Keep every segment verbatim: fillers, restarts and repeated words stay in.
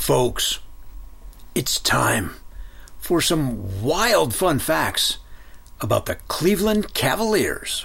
Folks, it's time for some wild fun facts about the Cleveland Cavaliers.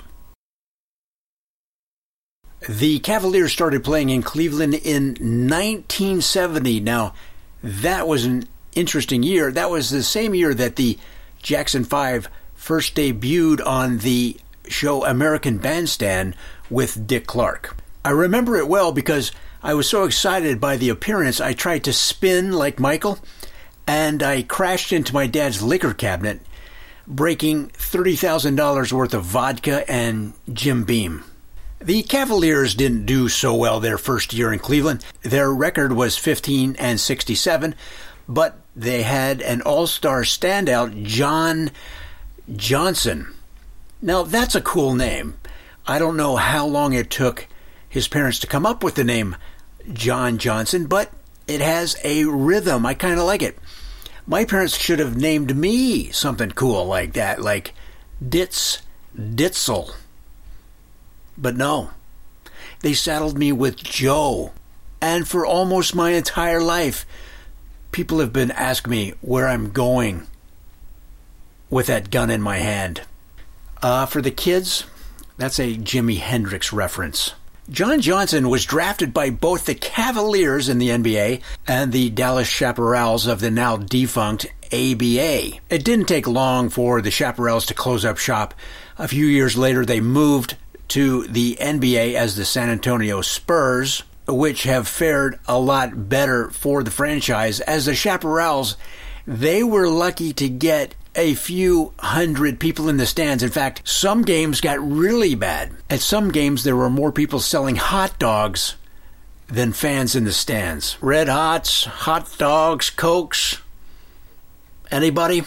The Cavaliers started playing in Cleveland in nineteen seventy. Now, that was an interesting year. That was the same year that the Jackson five first debuted on the show American Bandstand with Dick Clark. I remember it well because I was so excited by the appearance, I tried to spin like Michael, and I crashed into my dad's liquor cabinet, breaking thirty thousand dollars worth of vodka and Jim Beam. The Cavaliers didn't do so well their first year in Cleveland. Their record was fifteen and sixty-seven, but they had an all-star standout, John Johnson. Now, that's a cool name. I don't know how long it took his parents to come up with the name John Johnson, but it has a rhythm. I kind of like it. My parents should have named me something cool like that, like Ditz Ditzel. But no, they saddled me with Joe. And for almost my entire life, people have been asking me where I'm going with that gun in my hand. Uh, for the kids, that's a Jimi Hendrix reference. John Johnson was drafted by both the Cavaliers in the N B A and the Dallas Chaparrals of the now defunct A B A. It didn't take long for the Chaparrals to close up shop. A few years later, they moved to the N B A as the San Antonio Spurs, which have fared a lot better for the franchise. As the Chaparrals, they were lucky to get a few hundred people in the stands. In fact, some games got really bad. At some games, there were more people selling hot dogs than fans in the stands. Red Hots, hot dogs, Cokes. Anybody?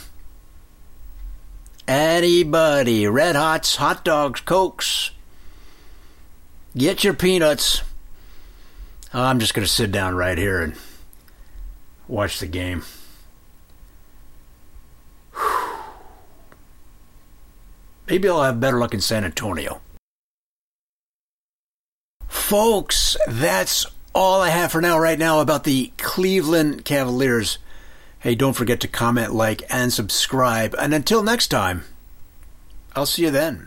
Anybody? Red Hots, hot dogs, Cokes. Get your peanuts. I'm just going to sit down right here and watch the game. Maybe I'll have better luck in San Antonio. Folks, that's all I have for now right now about the Cleveland Cavaliers. Hey, don't forget to comment, like, and subscribe. And until next time, I'll see you then.